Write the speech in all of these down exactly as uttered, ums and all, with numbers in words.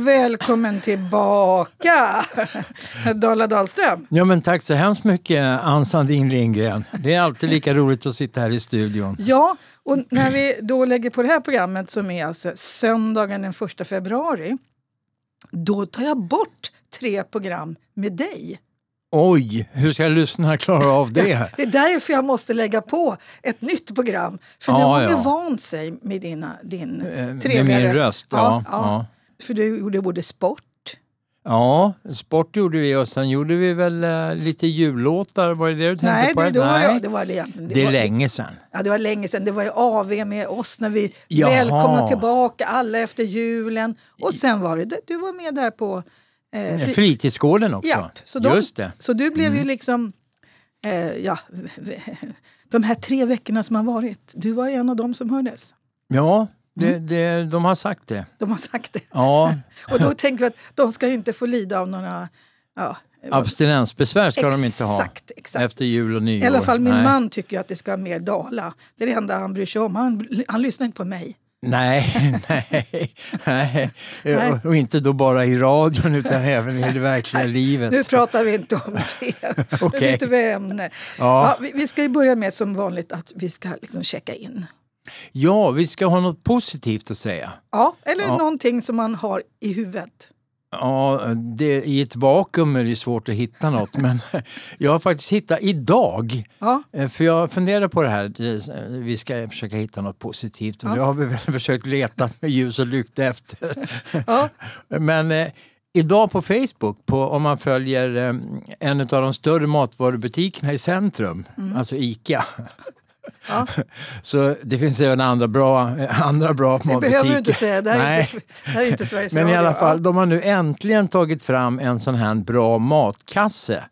välkommen tillbaka, Dala Dahlström. Ja, men tack så hemskt mycket, Ann Sandin Lindgren. Det är alltid lika roligt att sitta här i studion. Ja, och när vi då lägger på det här programmet som är alltså söndagen den första februari, då tar jag bort tre program med dig. Oj, hur ska jag lyssna och klara av det? Ja, det är därför jag måste lägga på ett nytt program. För nu ja, har ja. vi vant sig med dina, din eh, trevliga med min röst. röst. Ja, ja. Ja. För du gjorde både sport. Ja, sport gjorde vi och sen gjorde vi väl uh, lite jullåtar. Var det det du tänkte Nej, på? det, då, Nej, var det, det var det egentligen. Det, det är var, länge sedan. Ja, det var länge sedan. Det var ju A V med oss när vi Jaha. välkomnade tillbaka alla efter julen. Och sen var det, du var med där på eh, fri... fritidsgården också. Ja, så de, just det. Så du blev mm. ju liksom, eh, ja, de här tre veckorna som har varit. Du var en av dem som hördes. Ja, det, Mm. det, de har sagt det. De har sagt det. Ja. Och då tänker vi att de ska ju inte få lida av några... Ja, abstinensbesvär ska exakt, de inte ha exakt. efter jul och nyår. I alla fall min Nej. man tycker att det ska mer dala. Det är det enda han bryr sig om. Han, han lyssnar inte på mig. Nej, nej, nej. nej. Och, och inte då bara i radion utan även i det verkliga nej. livet. Nu pratar vi inte om det. Okay. Nu byter vi ämne. Ja. Ja, vi, vi ska ju börja med som vanligt att vi ska liksom checka in. Ja, vi ska ha något positivt att säga. Ja, eller ja. någonting som man har i huvudet. Ja, det, i ett vakuum är det svårt att hitta något. Men jag har faktiskt hittat idag. Ja. För jag funderar på det här. Vi ska försöka hitta något positivt. Och ja. nu har vi väl försökt leta med ljus och lykta efter. Ja. Men eh, idag på Facebook, på, om man följer eh, en av de större matvarubutikerna i centrum, mm. alltså ICA. Ja. Så det finns även andra bra, andra bra matbutiker. Det behöver du inte säga, det här, Nej. är, inte, det här är inte Sveriges Men radio. i alla fall, ja. de har nu äntligen tagit fram en sån här bra matkasse.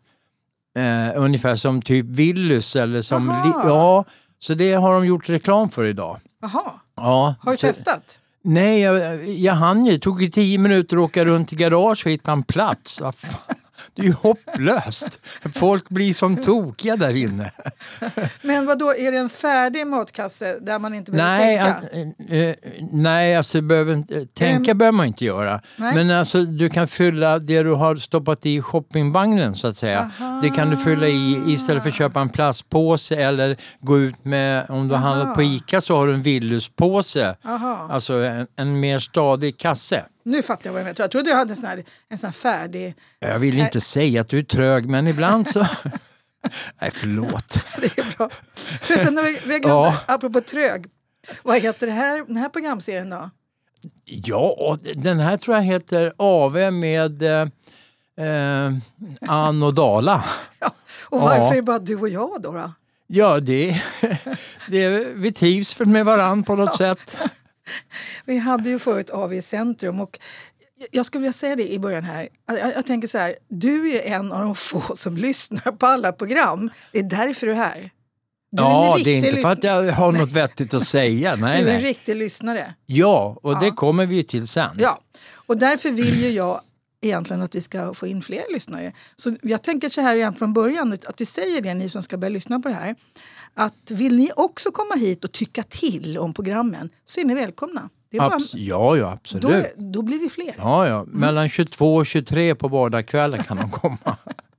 Eh, ungefär som typ Willys eller som... Li- ja, så det har de gjort reklam för idag. Jaha, ja, har du så, testat? Nej, jag, jag hann ju. Det tog ju tio minuter att åka runt i garage och hitta en plats. Vad fan? Det är ju hopplöst. Folk blir som tokiga där inne. Men vad då är det en färdig matkasse där man inte behöver nej, tänka? Att, äh, nej, alltså behöver, tänka behöver man inte göra. Nej. Men alltså du kan fylla det du har stoppat i shoppingvagnen så att säga. Aha. Det kan du fylla i istället för att köpa en plastpåse eller gå ut med, om du har handlat på ICA så har du en Willys-påse. Aha. Alltså en, en mer stadig kasse. Nu fattar jag vad du menar. Jag trodde du hade en sån här, en sån här färdig... Jag vill inte äh... säga att du är trög, men ibland så... Nej, förlåt. Det är bra. Förresten, vi, vi har glömt, ja. apropå trög. Vad heter det här, den här programserien då? Ja, den här tror jag heter A V med eh, Ann och Dala. Ja, och varför ja. är det bara du och jag då? då? Ja, det, det vi trivs med varann på något ja. sätt. Vi hade ju förut A V Centrum och jag skulle vilja säga det i början här. Jag, jag tänker så här, du är en av de få som lyssnar på alla program. Det är därför du är här. Du ja, är det är inte lys- för att jag har något vettigt att säga. Nej, du är nej. en riktig lyssnare. Ja, och ja. det kommer vi till sen. Ja, och därför vill ju jag egentligen att vi ska få in fler lyssnare. Så jag tänker så här igen från början att vi säger det, ni som ska börja lyssna på det här. Att vill ni också komma hit och tycka till om programmen så är ni välkomna. Det är bara, Abs- ja, ja, absolut. Då, då blir vi fler. Ja, ja. Mellan tjugotvå och tjugotre på vardagskvällen kan de komma.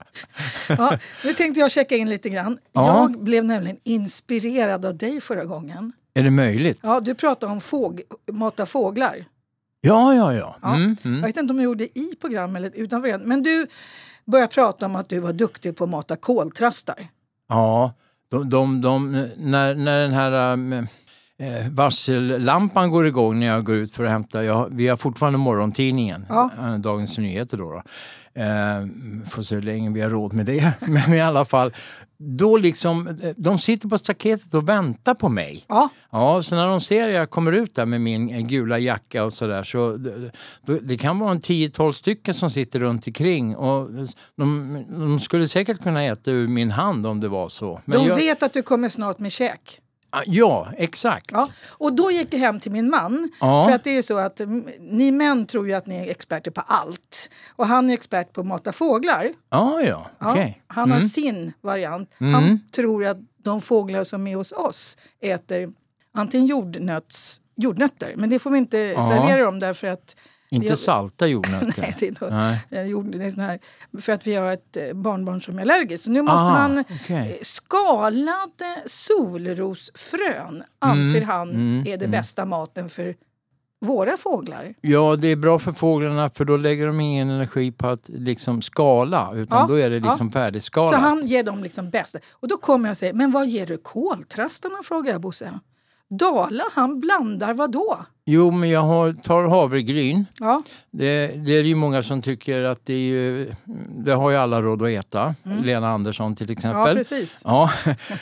Ja, nu tänkte jag checka in lite grann. Ja. Jag blev nämligen inspirerad av dig förra gången. Är det möjligt? Ja, du pratade om fåg- mata fåglar. Ja, ja, ja. ja. Mm, mm. Jag vet inte om jag gjorde det i program eller utanför det. Men du började prata om att du var duktig på att mata koltrastar. Ja, de, de, de, när, när den här äh, varsellampan går igång när jag går ut för att hämta, jag, vi har fortfarande morgontidningen, ja. äh, Dagens Nyheter då. då. Eh, får se hur länge vi har råd med det. Men i alla fall, då liksom, de sitter på staketet och väntar på mig. Ja. Ja, så när de ser att jag kommer ut där med min gula jacka och sådär så då, det kan vara en tio tolv stycken som sitter runt omkring och de, de skulle säkert kunna äta ur min hand om det var så. Men de jag, vet att du kommer snart med käk. Ja, exakt. Ja. Och då gick jag hem till min man. Ja. För att det är så att ni män tror ju att ni är experter på allt. Och han är expert på att mata fåglar. Ja, ja. Okay. Ja, han mm. har sin variant. Mm. Han tror att de fåglar som är hos oss äter antingen jordnöts, jordnötter. Men det får vi inte ja. servera dem därför att Inte har, salta jordnötter? Nej, det är, då, Nej. Jag gjorde det sån här, för att vi har ett barnbarn som är allergisk. Så nu måste Aha, han okay. skalade solrosfrön anser mm, han mm, är det mm. bästa maten för våra fåglar. Ja, det är bra för fåglarna för då lägger de ingen energi på att liksom skala utan ja, då är det liksom ja. färdigskalat. Så han ger dem liksom bästa. Och då kommer jag och säger, men vad ger du koltrastarna, frågar jag Bosse. Dala, han blandar vad då? Jo, men jag har, tar havregryn. Ja. Det, det är ju många som tycker att det är ju, det har ju alla råd att äta. Mm. Lena Andersson till exempel. Ja, precis. Ja.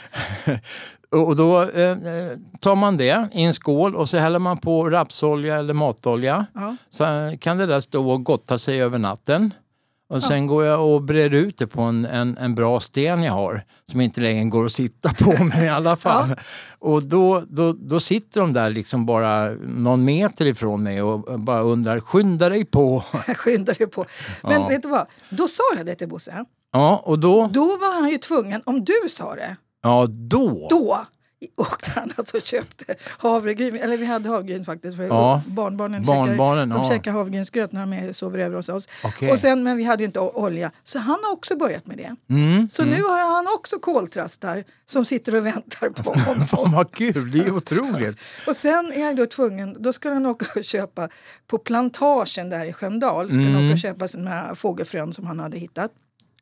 Och då eh, tar man det i en skål och så häller man på rapsolja eller matolja. Ja. Så kan det där stå och gotta sig över natten. Och sen ja. går jag och brer ut det på en, en, en bra sten jag har. Som inte längre går att sitta på, men i alla fall. Ja. Och då, då, då sitter de där liksom bara någon meter ifrån mig och bara undrar, skynda dig på. skynda dig på. Men ja. vet du vad, då sa jag det till Bosse. Ja, och då? Då var han ju tvungen, om du sa det. Ja, då. Då åkte han alltså och köpte havregryn. Eller vi hade havregryn faktiskt. För ja. barnbarnen, barnbarnen käkar, de ja. käkar havregrynsgröt när de är, sover över hos oss. Okay. Och sen, men vi hade ju inte olja. Så han har också börjat med det. Mm, så mm. nu har han också koltrastar som sitter och väntar på honom. Fan vad kul, det är otroligt. Och sen är jag då tvungen, då ska han åka och köpa på plantagen där i Sköndal. Ska mm. han åka och köpa såna här fågelfrön som han hade hittat.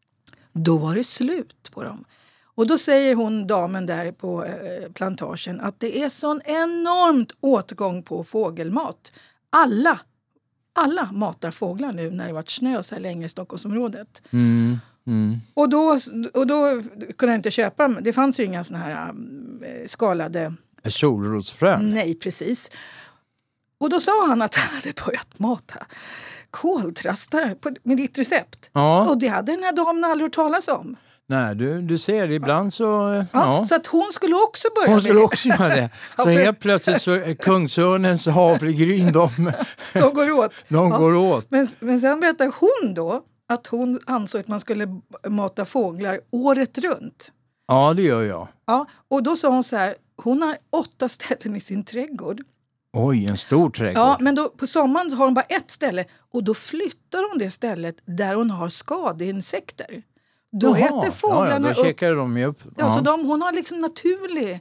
Då var det slut på dem. Och då säger hon, damen där på eh, plantagen, att det är sån enormt åtgång på fågelmat. Alla, alla matar fåglar nu när det varit snö så här länge i Stockholmsområdet. Mm, mm. Och, då, och då kunde jag inte köpa dem. Det fanns ju inga såna här äh, skalade... Solrosfrön? Nej, precis. Och då sa han att han hade börjat mata koltrastar på, med ditt recept. Ja. Och det hade den här damen aldrig hört talas om. Nej, du, du ser, ibland så... Ja, ja. Så att hon skulle också börja hon med skulle det. också göra det. Så helt plötsligt så är Kungsörnens havregryn, de, de går åt. De ja. går åt. Men, men sen berättar hon då att hon ansåg att man skulle mata fåglar året runt. Ja, det gör jag. Ja, och då sa hon så här, hon har åtta ställen i sin trädgård. Oj, en stor trädgård. Ja, men då, på sommaren har hon bara ett ställe och då flyttar hon det stället där hon har skadeinsekter. Då Jaha, äter fåglarna ja, då käkar de ju upp. Ja, ja. Så de, hon har liksom naturlig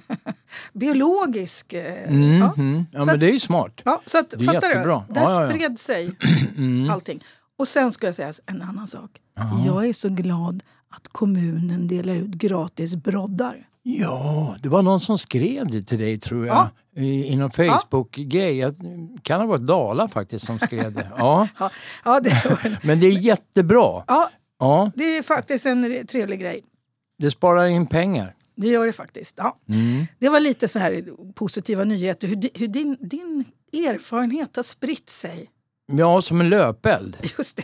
biologisk... Mm, ja, mm. ja men att, det är ju smart. Ja, så att, det är fattar jättebra. Du? Där ja, ja, ja. spred sig mm. allting. Och sen ska jag säga en annan sak. Aha. Jag är så glad att kommunen delar ut gratis broddar. Ja, det var någon som skrev det till dig tror jag. Ja. Inom Facebook-grej. Ja. Kan ha varit Dala faktiskt som skrev det. Ja. ja, ja det var... Men det är jättebra. Ja. Ja. Det är faktiskt en trevlig grej. Det sparar in pengar. Det gör det faktiskt. Ja. Mm. Det var lite så här positiva nyheter. Hur, hur din, din erfarenhet har spritt sig. Ja, som en löpeld. Just det.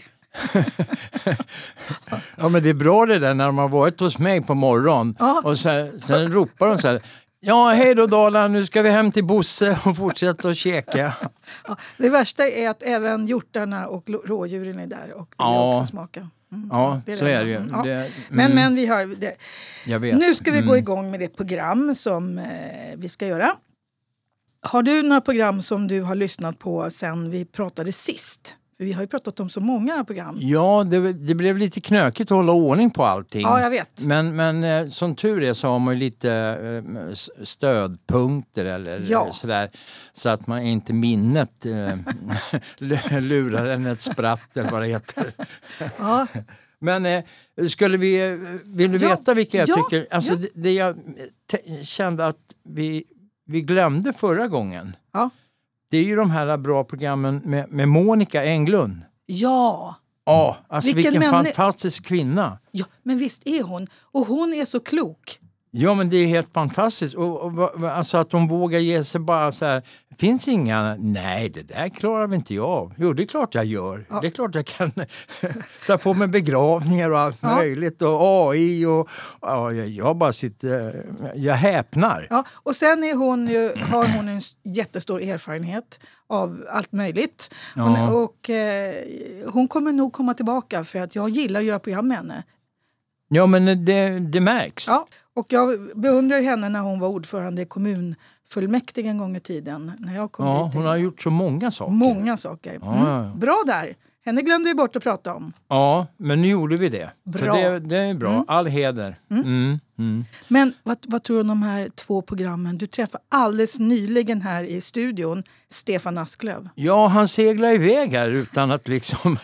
Ja, men det är bra det där när de har varit hos mig på morgon. Ja. Och sen, sen ropar de så här. Ja, hej då Dala, nu ska vi hem till Bosse och fortsätta att käka. Ja, det värsta är att även hjortarna och rådjuren är där och vill ja. också smaka. Mm. Ja, det är så det. är det ju. Ja. Det, mm. Men, men vi har det. Jag vet. Nu ska vi mm. gå igång med det program som eh, vi ska göra. Har du några program som du har lyssnat på sen vi pratade sist? För vi har ju pratat om så många program. Ja, det, det blev lite knökigt att hålla ordning på allting. Ja, jag vet. Men, men eh, som tur är så har man ju lite eh, stödpunkter eller ja. sådär. Så att man inte minnet eh, lurar en ett spratt eller vad det heter. Ja. Men eh, skulle vi, vill du ja. veta vilka jag ja. tycker? Alltså ja. det, det jag t- kände att vi, vi glömde förra gången. Ja. Det är ju de här bra programmen med, med Monica Englund. Ja. Ja, alltså vilken, vilken män... fantastisk kvinna. Ja, men visst är hon. Och hon är så klok. Ja, men det är helt fantastiskt. Och, och, alltså att de vågar ge sig bara så här. Finns inga, nej det där klarar vi inte jag av. Jo, det är klart jag gör. Ja. Det är klart jag kan ta på mig begravningar och allt ja. möjligt. Och A I och ja, jag bara sitter, jag häpnar. Ja, och sen är hon ju, har hon en jättestor erfarenhet av allt möjligt. Hon, ja. Och eh, hon kommer nog komma tillbaka för att jag gillar att göra program med henne. Ja, men det, det märks. Ja, Och jag beundrar henne när hon var ordförande i kommunfullmäktige en gång i tiden. När jag kom Ja, dit. hon har gjort så många saker. Många saker. Mm. Ja, ja, ja. Bra där. Henne glömde vi bort att prata om. Ja, men nu gjorde vi det. Bra. Så det, det är bra. Mm. All heder. Mm. Mm. Mm. Men vad, vad tror du om de här två programmen? Du träffade alldeles nyligen här i studion Stefan Asklöv. Ja, han seglar iväg här utan att liksom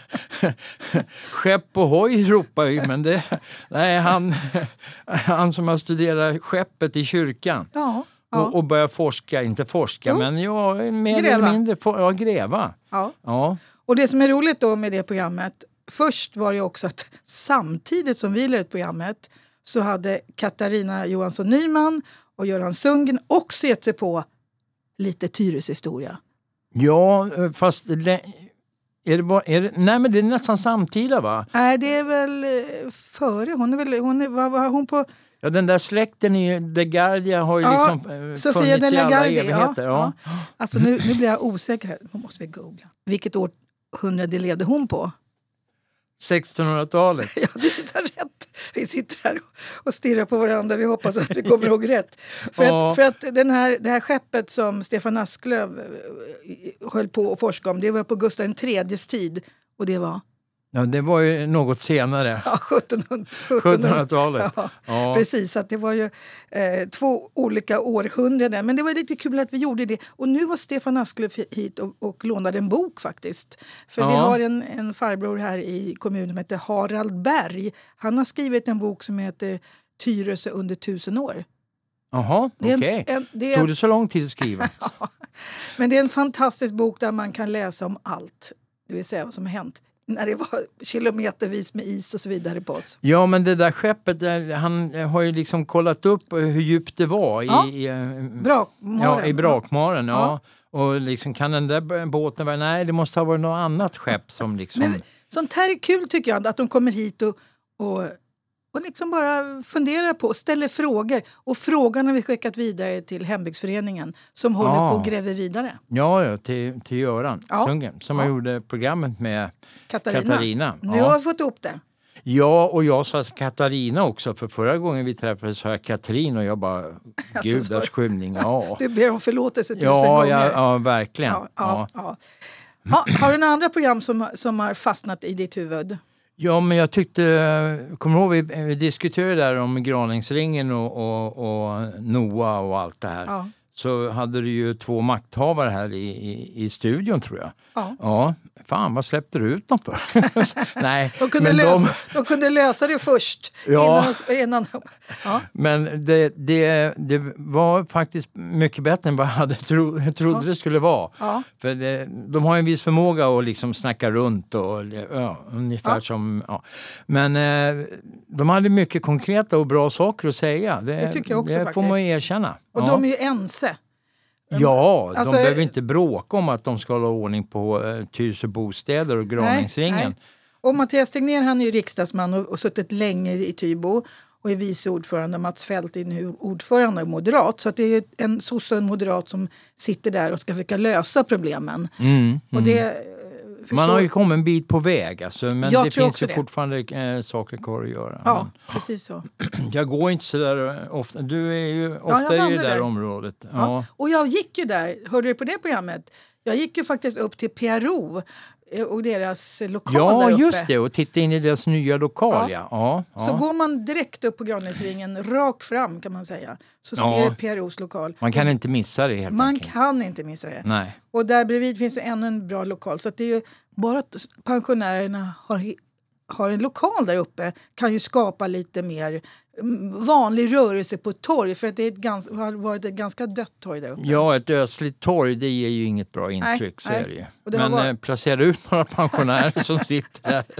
skepp och hoj ropar vi, men det nej, han, han som har studerat skeppet i kyrkan. Ja. Ja. Och, och börjar forska, inte forska, jo. men ja, mer gräva. eller mindre for, ja, gräva. Ja. Ja. Och det som är roligt då med det programmet, först var det också att samtidigt som vi la ut programmet så hade Katarina Johansson Nyman och Göran Sundgren också gett sig på lite Tyres historia. Ja, fast det, är det bara, är det, nej men det är nästan samtida va? Nej, det är väl före. Hon är väl, hon är, vad var hon på? Ja, den där släkten i De Gardia har ju Ja, liksom Sofia funnits de i la alla Gardie, evigheter. ja, Ja. ja. Alltså nu, nu blir jag osäker här. Nu måste vi googla. Vilket århundrade levde hon på? sextonhundratalet. Ja, det är rätt. Vi sitter här och stirrar på varandra. Vi hoppas att vi kommer ihåg rätt. För Ja. att, för att den här, det här skeppet som Stefan Asklöv höll på att forska om, det var på Gustav den tredjes tid. Och det var? Ja, det var ju något senare. Ja, sjuttonhundratalet. Ja, Ja. precis. Att det var ju eh, två olika århundraden. Men det var lite kul att vi gjorde det. Och nu var Stefan Asklöv hit och, och lånade en bok faktiskt. För Ja. vi har en, en farbror här i kommunen som heter Harald Berg. Han har skrivit en bok som heter Tyresö under tusen år. Jaha, Det är en- okej. en- det är- Tog det så lång tid att skriva? Men det är en fantastisk bok där man kan läsa om allt. Det vill säga vad som har hänt. När det var kilometervis med is och så vidare på oss. Ja, men det där skeppet, han har ju liksom kollat upp hur djupt det var i, Ja. i, Brakmaren. ja, i Brakmaren. Ja. Ja. Och liksom, kan den där båten vara... Nej, det måste ha varit något annat skepp som liksom... Men sånt här är kul tycker jag, att de kommer hit och, och, och liksom bara funderar på och ställer frågor. Och frågan har vi skickat vidare till Hembygdsföreningen som håller Ja. på och gräver vidare. Ja, ja till, till Göran Ja. Sundgren som Ja. gjorde programmet med Katarina. Katarina. Nu Ja. har vi fått ihop det. Ja, och jag sa Katarina också, för förra gången vi träffades sa jag Katrin och jag bara, gudars så- skymning, ja. Du ber om förlåtelse tusen Ja, gånger. ja, ja, verkligen. Ja, Ja. ja, ja. Ja, har du några andra program som, som har fastnat i ditt huvud? Ja, men jag tyckte, kommer ihåg vi, vi diskuterade där om Graningsringen och, och, och Noah och allt det här. Ja. Så hade du ju två makthavare här i, i, i studion tror jag. Ja. Ja, fan vad släppte du ut dem för? Nej, De kunde, men lösa, de... de kunde lösa det först. Ja. Innan, innan, ja. Men det, det, det var faktiskt mycket bättre än vad jag hade tro, jag trodde Ja. det skulle vara. Ja. För det, de har en viss förmåga att liksom snacka runt och ja, ungefär Ja. som... Ja. Men eh, de hade mycket konkreta och bra saker att säga. Det, Det tycker jag också det faktiskt. får man ju erkänna. Och ja. de är ju ense. Ja, Alltså, de behöver inte bråka om att de ska hålla ordning på eh, Tyresö bostäder och Graningsringen. Nej, nej. Och Mattias Tegnér, han är ju riksdagsman och, och suttit länge i Tybro och är vice ordförande. Mats Fält är nu ordförande och moderat. Så att det är en sosse och en moderat som sitter där och ska försöka lösa problemen. Mm, Och det, förstår, Man har ju kommit en bit på väg, alltså, men Jag det tror finns också ju det. fortfarande eh, saker kvar att göra. Ja, precis så. Men jag går inte så där ofta. Du är ju jag ofta i det vandrar där där. området. Ja. Ja. Och jag gick ju där, hörde du på det programmet? Jag gick ju faktiskt upp till P R O och deras lokal Ja, där uppe. just det. Och titta in i deras nya lokal. Ja. Ja. Ja, Så ja. går man direkt upp på Graningsringen, rakt fram kan man säga, så Ja. är det P R Os lokal. Man kan inte missa det helt Man enkelt. kan inte missa det. Nej. Och där bredvid finns det ännu en bra lokal. Så att det är ju bara att pensionärerna har, har en lokal där uppe kan ju skapa lite mer mm, vanlig rörelse på ett torg. För att det är ett gans, har varit ett ganska dött torg där uppe. Ja, ett ödsligt torg, det ger ju inget bra intryck. Nej, så nej. är det ju. Och det har Men varit- eh, placera ut några pensionärer som sitter där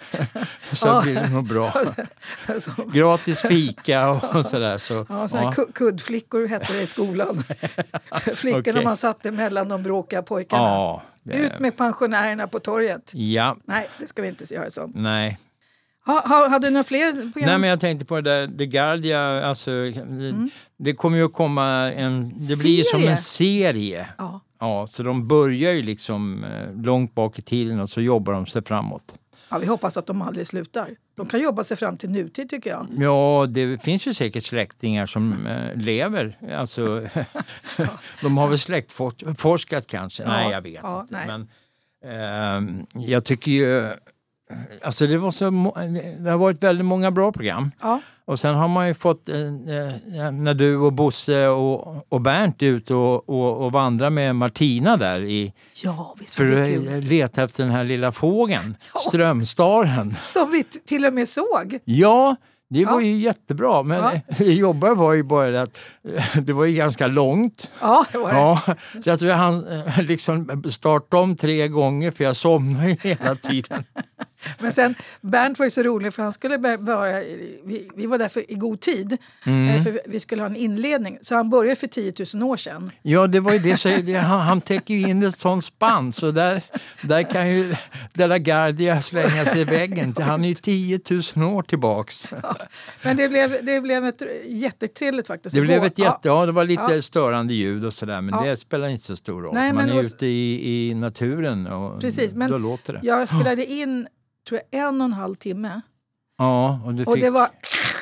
så Ja. blir det nog bra. Så, Gratis fika och sådär. Så, ja, såna här ja. ku- kuddflickor hette det i skolan. Flickorna Okej. man satte mellan de bråkiga pojkarna. Ja, det- Ut med pensionärerna på torget. Ja, Nej, det ska vi inte göra så. nej. Ha, ha, hade du några fler program? Nej, men jag tänkte på det där, The Guardia, alltså, det, det kommer ju att komma en, det blir ju som Serie? en serie. Ja. Ja, så de börjar ju liksom eh, långt bak i tiden och så jobbar de sig framåt. Ja, vi hoppas att de aldrig slutar. De kan jobba sig fram till nutid tycker jag. Ja, det finns ju säkert släktingar som äh, lever. Alltså, de har väl släktforskat kanske. Ja, nej, jag vet ja, inte. Nej. Men äh, jag tycker ju... Alltså det, var så, det har varit väldigt många bra program. Ja. Och sen har man ju fått, eh, när du och Bosse och, och Bernt ut och, och, och vandra med Martina där i, ja, visst för att leta efter den här lilla fågeln, ja. Strömstaren. Som vi t- till och med såg. Ja, det var ja. ju jättebra. Men ja. det jobbiga var ju bara att det var ju ganska långt. Ja, det var det. Ja, så jag tror jag han liksom startade om tre gånger för jag somnade hela tiden. Men sen, Bernt var ju så rolig för han skulle börja, vi, vi var där för, i god tid, mm. för vi skulle ha en inledning. Så han började för tio tusen år sedan. Ja, det var ju det, så det han, han täcker ju in ett sånt spann, så där, där kan ju De la Guardia slänga sig i väggen. Han är ju tio tusen år tillbaks. Ja, men det blev, det blev ett jättetrevligt faktiskt. Det blev ett jätte, ja, ja det var lite ja. störande ljud och sådär, men ja. det spelar inte så stor roll. Nej, man är ute i, i naturen och precis, men då låter det. Jag spelade in tror jag en och en halv timme. Ja, och, du fick... och det var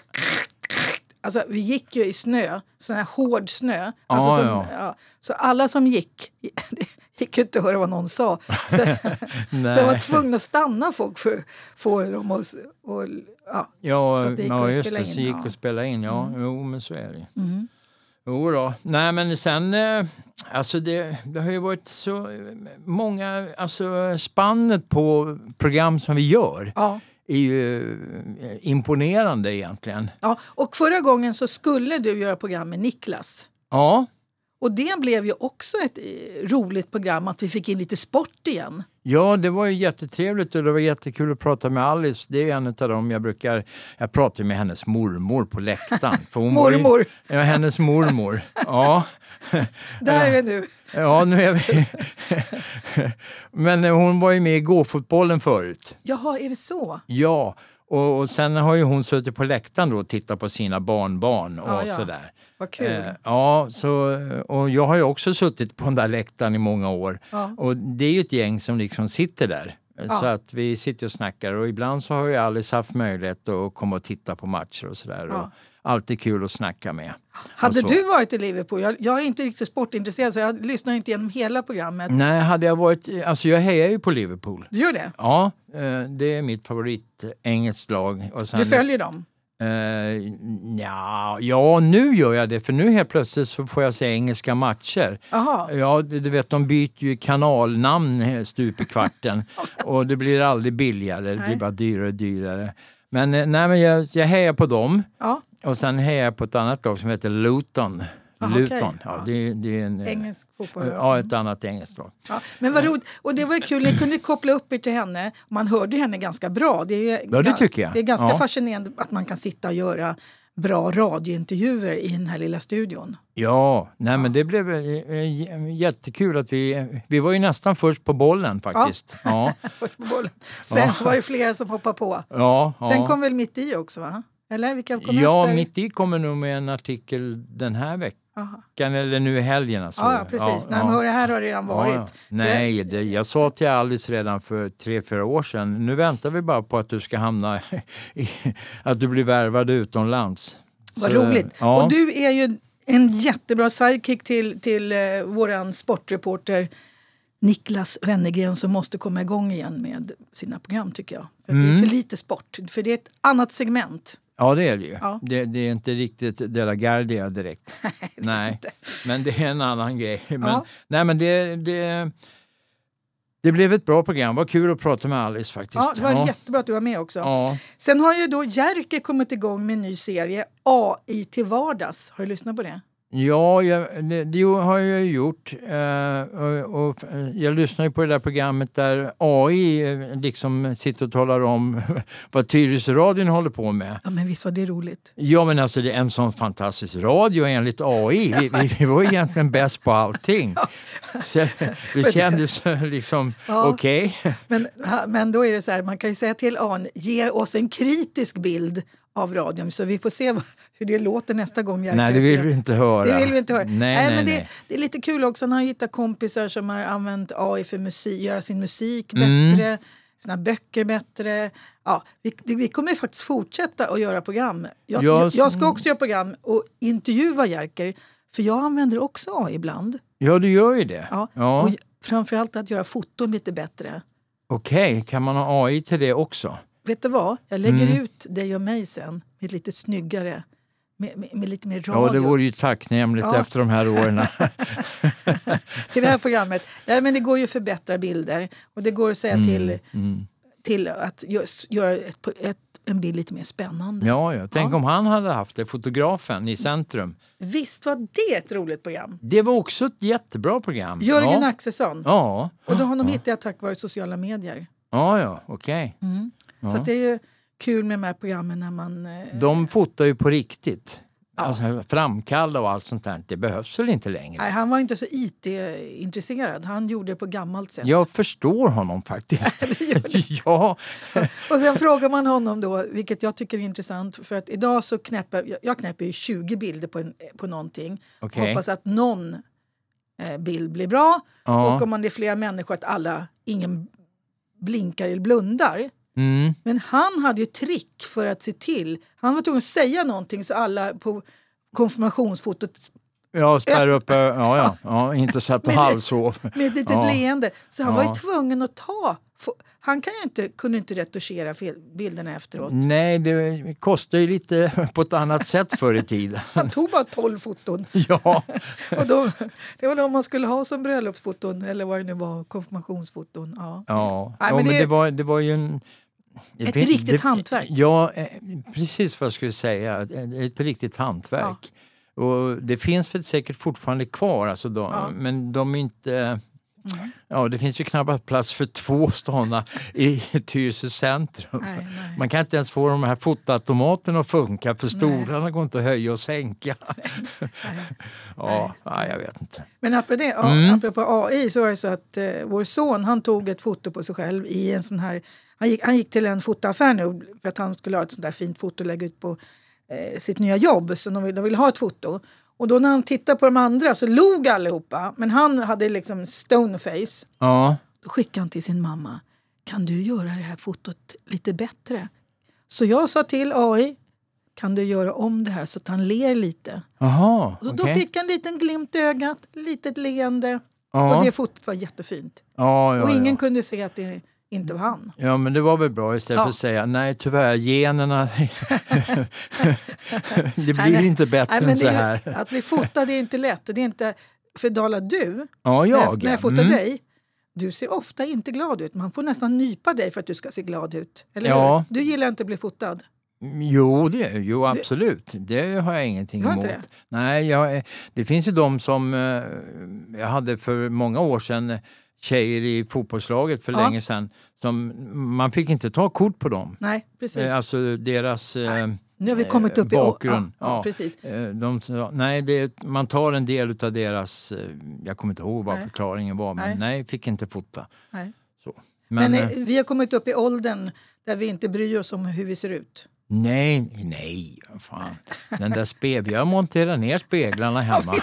alltså vi gick ju i snö, sån här hård snö. Alltså ja, som, ja. Ja, så alla som gick gick ju inte att höra vad någon sa. Så, så jag var tvungen att stanna folk för att få dem att och, ja, ja, så att det gick ja att just spela det, in. så gick Ja. att spela in. Ja, mm. jo, men så är det. Mm. Jo då. Nej, men sen eh, alltså det, det har ju varit så många, alltså spannet på program som vi gör. Ja. Är ju imponerande egentligen. Ja, och förra gången så skulle du göra program med Niklas. Ja. Och det blev ju också ett roligt program att vi fick in lite sport igen. Ja, det var ju jättetrevligt och det var jättekul att prata med Alice. Det är en av dem jag brukar... Jag pratar med hennes mormor på läktaren. För hon mormor? Ju, ja, hennes mormor. Ja. Där är vi nu. Ja, nu är vi... Men hon var ju med i gåfotbollen förut. Jaha, är det så? Ja, och, och sen har ju hon suttit på läktaren då och tittat på sina barnbarn och ja, ja. sådär. Vad kul. Eh, ja, så, och jag har ju också suttit på den där läktaren i många år. Ja. Och det är ju ett gäng som liksom sitter där. Ja. Så att vi sitter och snackar. Och ibland så har ju Alice haft möjlighet att komma och titta på matcher och sådär. Ja. Och alltid kul att snacka med. Hade du varit i Liverpool? Jag, jag är inte riktigt sportintresserad så jag lyssnar inte igenom hela programmet. Nej, hade jag varit... Alltså jag hejar ju på Liverpool. Du gör det? Ja, det är mitt favorit engelskt lag. Och sen, du följer dem? Uh, ja, ja, nu gör jag det. För nu helt plötsligt så får jag se engelska matcher. Aha. Ja, du vet, de byter ju kanalnamn stup i kvarten. Och det blir aldrig billigare. Det blir nej. bara dyrare och dyrare. Men, nej, men jag, jag hejar på dem. Ja. Och sen hejar jag på ett annat lag som heter Luton. Aha, Luton, okay. ja, det, det är en engelsk fotboll. Ja, ett annat engelskt lag. Ja, men vad roligt. Och det var ju kul, ni kunde koppla upp er till henne. Man hörde henne ganska bra. Det är, ja, det tycker jag. Det är ganska ja. fascinerande att man kan sitta och göra bra radiointervjuer i den här lilla studion. Ja, nej, ja. men det blev jättekul att vi, vi var ju nästan först på bollen faktiskt. Ja. Ja. Först på bollen. Sen ja. var det flera som hoppade på. Ja, Sen ja. kom väl Mitt i också, va? Eller vilka kommer ja, efter? Mitt i kommer nog med en artikel den här veckan. Aha. Eller nu i helgen. Alltså. Ja, precis. Ja, När de ja. hör det här har det redan varit. Ja, ja. Nej, det, jag sa till Alice redan för tre, fyra år sedan. Nu väntar vi bara på att du ska hamna i, att du blir värvad utomlands. Vad så, roligt. Ja. Och du är ju en jättebra sidekick till, till uh, våran sportreporter Niklas Wennergren som måste komma igång igen med sina program tycker jag. För mm. det är för lite sport. För det är ett annat segment. Ja, det är det ju. Ja. Det, det är inte riktigt De la Guardia direkt. Nej, inte. Men det är en annan grej. Men, ja. Nej, men det, det, det blev ett bra program. Vad kul att prata med Alice faktiskt. Ja, det var ja. jättebra att du var med också. Ja. Sen har ju då Jerker kommit igång med en ny serie, A I till vardags. Har du lyssnat på det? Ja, jag, det, det har jag gjort. Uh, och, och jag lyssnar ju på det där programmet där A I liksom sitter och talar om vad Tyresöradion håller på med. Ja, men visst var det roligt. Ja, men alltså det är en sån fantastisk radio enligt A I. Vi, vi, vi var egentligen bäst på allting. Ja. Så det kändes liksom ja. okej. Okay. Men, men då är det så här, man kan ju säga till A I, ge oss en kritisk bild av radion så vi får se hur det låter nästa gång. Jag nej, det vill vi inte höra. Det vill vi inte höra. Nej, nej, nej, men nej. Det, det är lite kul också. Han har hittat kompisar som har använt A I för musik, göra sin musik mm. bättre. sina böcker bättre. Ja, vi, vi kommer faktiskt fortsätta att göra program. Jag, Jag- jag, jag ska också göra program och intervjua Jerker. För jag använder också A I ibland. Ja, du gör ju det. Ja. Ja. Och framförallt att göra foton lite bättre. Okej, kan man ha A I till det också? Vet du vad? Jag lägger Mm. ut dig och mig sen med lite snyggare, med, med, med lite mer radio Ja, det vore ju tacknämligt Ja. efter de här åren. till det här programmet. Ja, men det går ju att förbättra bilder och det går att säga till, Mm. till att just göra ett, ett, en bild lite mer spännande. Ja, ja. Tänk Ja. om han hade haft det, fotografen i centrum. Visst var det ett roligt program? Det var också ett jättebra program. Jörgen ja. Axelsson. Ja, Och då honom hittade jag tack vare sociala medier. ja, ja okej. Så att det är ju kul med de här programmen när man... eh, De fotar ju på riktigt. Alltså, framkalla och allt sånt där. Det behövs väl inte längre? Nej, han var inte så I T-intresserad. Han gjorde det på gammalt sätt. Jag förstår honom faktiskt. Du gör det. ja. Och sen frågar man honom då, vilket jag tycker är intressant. För att idag så knäpper jag, jag knäpper ju tjugo bilder på, en, på någonting. Okej. Hoppas att någon eh, bild blir bra. Ja. Och om man är flera människor att alla, ingen blinkar eller blundar. Mm. Men han hade ju trick för att se till. Han var tvungen att säga någonting så alla på konfirmationsfotot Ja, spärra upp. Ja, ja. ja inte satt och Med- halvsov. med ett litet Ja. leende. Så han Ja. var ju tvungen att ta. få- Han kan ju inte, kunde inte retuschera fel, bilderna efteråt. Nej, det kostar ju lite på ett annat sätt förr i tiden. Han tog bara tolv foton. ja. Och då, det var de man skulle ha som bröllopsfoton eller vad det nu var, konfirmationsfoton. Ja. Ja, Nej, ja men men det- det var, det var ju en... Ett det- riktigt det- hantverk. Ja, eh, precis vad jag skulle säga. Ett, ett riktigt hantverk. Och det finns väl säkert fortfarande kvar, alltså de, Ja. men de är inte... Ja, det finns ju knappast plats för två sådana i Tyresö centrum. Nej, nej. Man kan inte ens få de här fotoautomaterna att funka för stolarna går inte att höja och sänka. ja, nej, jag vet inte. Men apropå, det, ja, Mm. apropå A I så var det så att eh, vår son han tog ett foto på sig själv i en sån här... Han gick, han gick till en fotoaffär nu för att han skulle ha ett sånt där fint foto och lägga ut på eh, sitt nya jobb. Så de ville, de ville ha ett foto. Och då när han tittade på de andra så log allihopa. Men han hade liksom stoneface. Ja, Då skickade han till sin mamma. Kan du göra det här fotot lite bättre? Så jag sa till A I. Kan du göra om det här så att han ler lite? jaha, Så okej. Då fick han en liten glimt i ögat. Litet leende. Ja. Och det fotot var jättefint. Ja, ja, Och ingen ja. kunde se att det inte var han. Ja, men det var väl bra istället Ja. för att säga nej tyvärr, generna det blir Nej, nej. inte bättre Nej, men än så det är, här. att bli fotad är inte lätt. Det är inte, för Dala, du, Ja, när jag. jag, när jag fotar Mm. dig, du ser ofta inte glad ut. Man får nästan nypa dig för att du ska se glad ut. Eller Ja. hur? Du gillar inte att bli fotad. Jo, det, jo absolut. Det har jag ingenting Du har emot. inte det? Nej, jag, det finns ju de som eh, jag hade för många år sedan tjejer i fotbollslaget för Ja. länge sedan. Som, man fick inte ta kort på dem. Nej, precis. Eh, Alltså deras eh, Nu har vi kommit upp i bakgrund. Ja, ja, precis. Eh, De, sa, nej, det, man tar en del av deras... eh, Jag kommer inte ihåg vad Nej. förklaringen var, men Nej. nej, fick inte fota. Nej. Så. Men, Men, eh, eh, vi har kommit upp i åldern där vi inte bryr oss om hur vi ser ut. nej, nej, vad fan. Den där spegel, jag monterar ner speglarna hemma.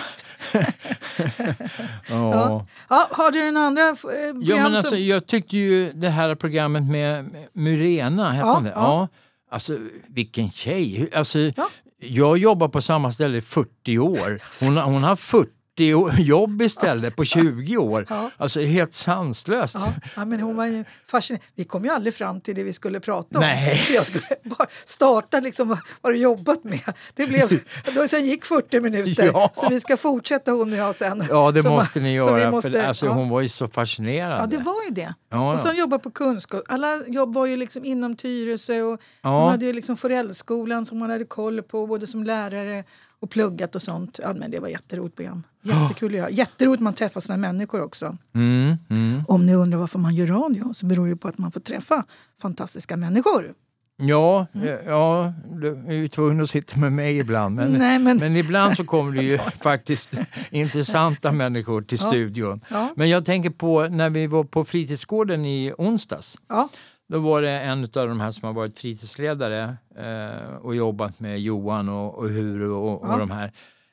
Ja, Ja. Ja, har du den andra eh, program ja, men alltså, som... jag tyckte ju det här programmet med med Myrena, hette Ja, hon det? ja. Ja. Alltså, vilken tjej. Alltså, Ja. jag jobbar på samma ställe i fyrtio år. Hon, har- hon har fyrtio jobb istället på tjugo år. Ja. Alltså helt sanslöst. Ja, ja, men hon var ju fascinerad. Vi kom ju aldrig fram till det vi skulle prata om. Nej. För jag skulle bara starta liksom vad, vad du jobbat med. Det blev, då sen gick fyrtio minuter. Ja. Så vi ska fortsätta hon och jag sen. Ja, det Så måste ma- ni så vi göra. måste- för, alltså, ja. Hon var ju så fascinerande. Ja, det var ju det. Ja, Och ja. så jobbar på kunskap. Alla jobb var ju liksom inom Tyresö och Ja. hon hade ju liksom Forellskolan som man hade koll på både som lärare och pluggat och sånt. Ja, men det var ett jätteroligt program. Jättekul att göra. Jätteroligt att man träffar såna människor också. Mm, mm. Om ni undrar varför man gör radio så beror det på att man får träffa fantastiska människor. Ja, Mm. ja, du är ju tvungen att sitta med mig ibland. Men, Nej, men- men ibland så kommer det ju faktiskt intressanta människor till Ja. studion. Ja. Men jag tänker på när vi var på fritidsgården i onsdags. Ja, Då var det en av de här som har varit fritidsledare eh, och jobbat med Johan och, och Huru och, Ja. och de här.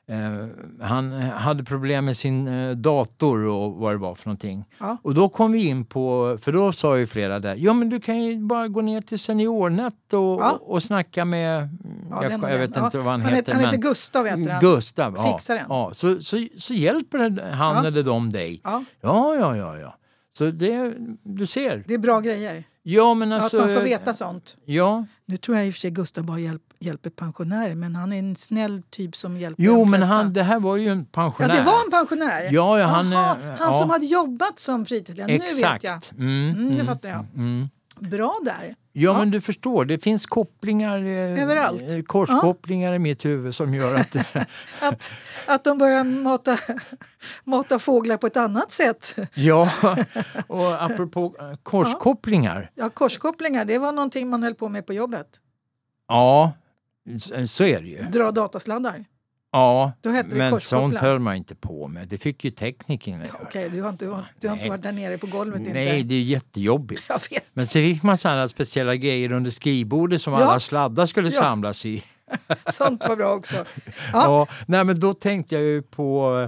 Eh, han hade problem med sin eh, dator och vad det var för någonting. Ja. Och då kom vi in på, för då sa ju flera där, ja men du kan ju bara gå ner till SeniorNet och, Ja. och, och snacka med, Ja, jag, den, jag vet den. inte Ja. vad han, han heter. Han heter men, Gustav heter han. Gustav, ja. Fixaren. ja så, så, så hjälper han Ja. eller de dig. Ja. Ja, ja, ja, ja. Så det, du ser. Det är bra grejer. Ja, men alltså, att man får veta sånt. Ja. Nu tror jag i och för sig Gustav bara hjälp, hjälper pensionärer, men han är en snäll typ som hjälper Jo, de men flesta. han, det här var ju en pensionär. Ja, det var en pensionär. Ja, ja, han, Aha, eh, han ja. som hade jobbat som fritidsledare. Exakt. Nu vet jag. Mm, Mm, nu mm, fattar jag. mm. Bra där. Ja, men du förstår, det finns kopplingar, eh, Överallt. eh, korskopplingar i mitt huvud som gör att... Att, att de börjar mata, mata fåglar på ett annat sätt. ja, och apropå eh, korskopplingar. Ja, korskopplingar, det var någonting man höll på med på jobbet. Ja, så, så är det ju. Dra datasladdar. Ja, Då hette det men korskoppla. sånt höll man inte på med. Det fick ju teknikerna göra. Okej, du har, inte, du har inte Nej. varit där nere på golvet inte. Nej, det är jättejobbigt. Jag vet. Men så fick man sådana speciella grejer under skrivbordet som Ja. alla sladdar skulle Ja. samlas i. Sånt var bra också. Ja. Ja, nej, men då tänkte jag ju på